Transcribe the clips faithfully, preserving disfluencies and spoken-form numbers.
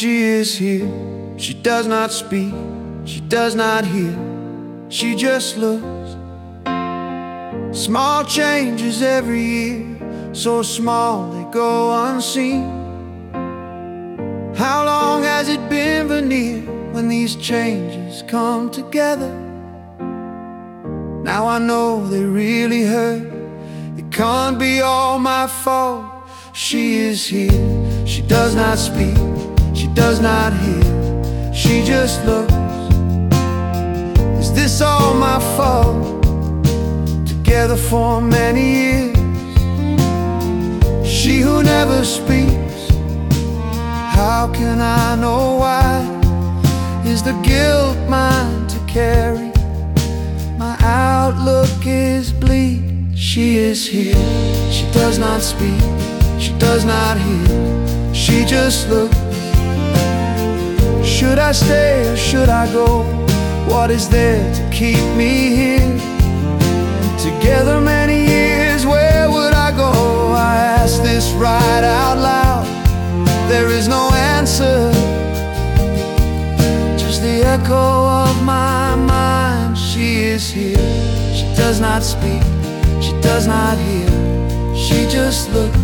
She is here, she does not speak, she does not hear, she just looks. Small changes every year, so small they go unseen. How long has it been veneer when these changes come together? Now I know they really hurt. It can't be all my fault. She is here, she does not speak, she does not hear, she just looks. Is this all my fault? Together for many years, she who never speaks, how can I know why? Is the guilt mine to carry? My outlook is bleak. She is here, she does not speak, she does not hear, she just looks. Should I stay or should I go? What is there to keep me here? Together many years, where would I go? I ask this right out loud. There is no answer, just the echo of my mind. She is here, she does not speak, she does not hear, she just looks.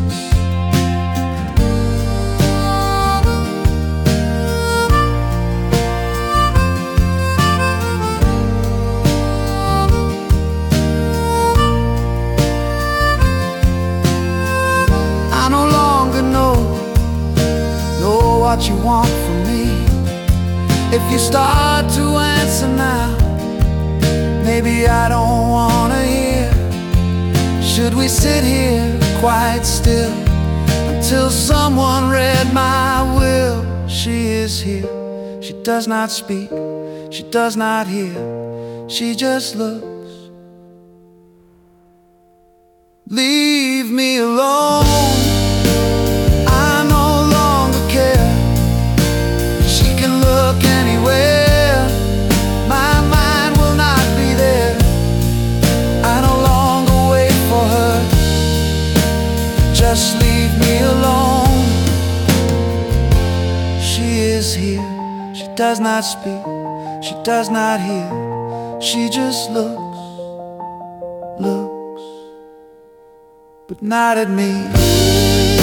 I no longer know, know what you want from me. If you start to answer now, maybe I don't wanna hear. Should we sit here quite still until someone read my will? She is here, she does not speak, she does not hear, she just looks. Leave me alone, I no longer care. She can look anywhere, my mind will not be there. I no longer wait for her, just leave me alone. She is here, she does not speak, she does not hear, she just looks, looks, but not at me.